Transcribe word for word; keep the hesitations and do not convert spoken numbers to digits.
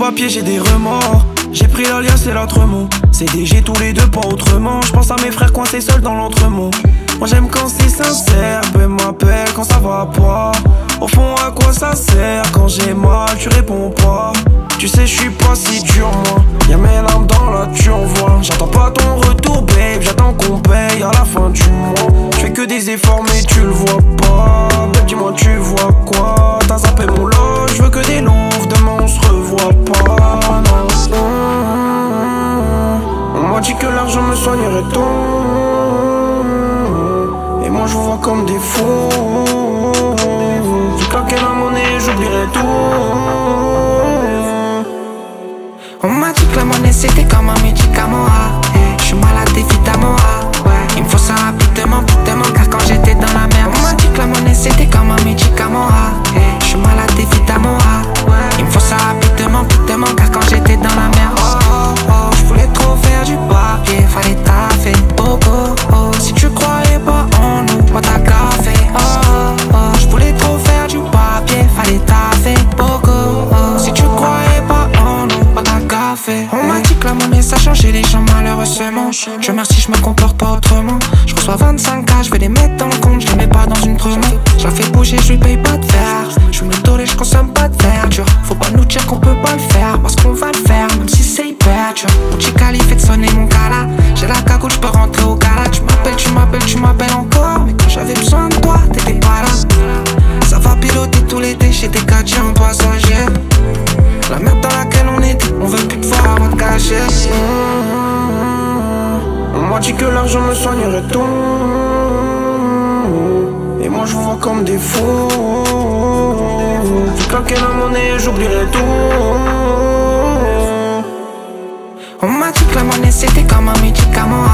papier, j'ai des remords. J'ai pris l'alias et l'autrement. C D G tous les deux, pas autrement. J'pense à mes frères coincés seuls dans l'entremont. Moi j'aime quand c'est sincère, peu m'appelle quand ça va pas. Au fond à quoi ça sert, quand j'ai mal tu réponds pas. Tu sais je suis pas si dur moi, y'a mes larmes dans la turvoie. J'attends pas ton retour babe, j'attends qu'on paye à la fin du mois. J'fais que des efforts mais tu le vois pas. Babe dis-moi tu vois quoi, t'as zappé mon lot. J'veux que des louves, demain on se revoit pas non. On m'a dit que l'argent me soignerait tout. Et moi je vous vois comme des fous. J'ai claqué la monnaie, j'oublierai tout. On m'a dit que la monnaie c'était comme un médicament ah. Je suis malade évidemment ah. Ouais. Il me faut ça rapidement, rapidement car quand j'étais dans la merde. On m'a dit que la monnaie c'était comme un médicament ah. Je suis malade évidemment ah. Ouais. Il me faut ça rapidement, rapidement car quand j'étais dans la merde. Oh oh oh, je voulais trop faire du papier, fallait taffer. Oh oh oh, si tu croyais pas en nous, moi t'as gaffé. Oh oh oh, je voulais trop faire du papier, fallait taffer. Oh oh oh, si tu croyais pas en nous, moi t'as gaffé. On m'a dit que la monnaie ça changeait les gens malheureusement. Je remercie, je me comporte pas autrement. Je reçois vingt-cinq K, je vais les mettre dans le compte, je les mets pas dans une promo. Je la fais bouger, je lui paye pas de verre. Je me tolère, je consomme pas de verdure. Faut pas nous dire qu'on peut pas le faire, parce qu'on va le faire, même si c'est hyper dur. Mon petit cali fait sonner mon gala. J'ai la cagoule, je peux rentrer au gala. Tu m'appelles, tu m'appelles, tu m'appelles encore. Mais quand j'avais besoin de toi, t'étais pas là. Ça va piloter tout l'été, chez des quartiers en passager. La merde dans laquelle on était, on veut plus te voir avant de cacher. On m'a dit que l'argent me soignerait tout. Et moi je vous vois comme des fous. J'ai claqué la monnaie, j'oublierai tout. On m'a dit que la monnaie c'était comme un médicament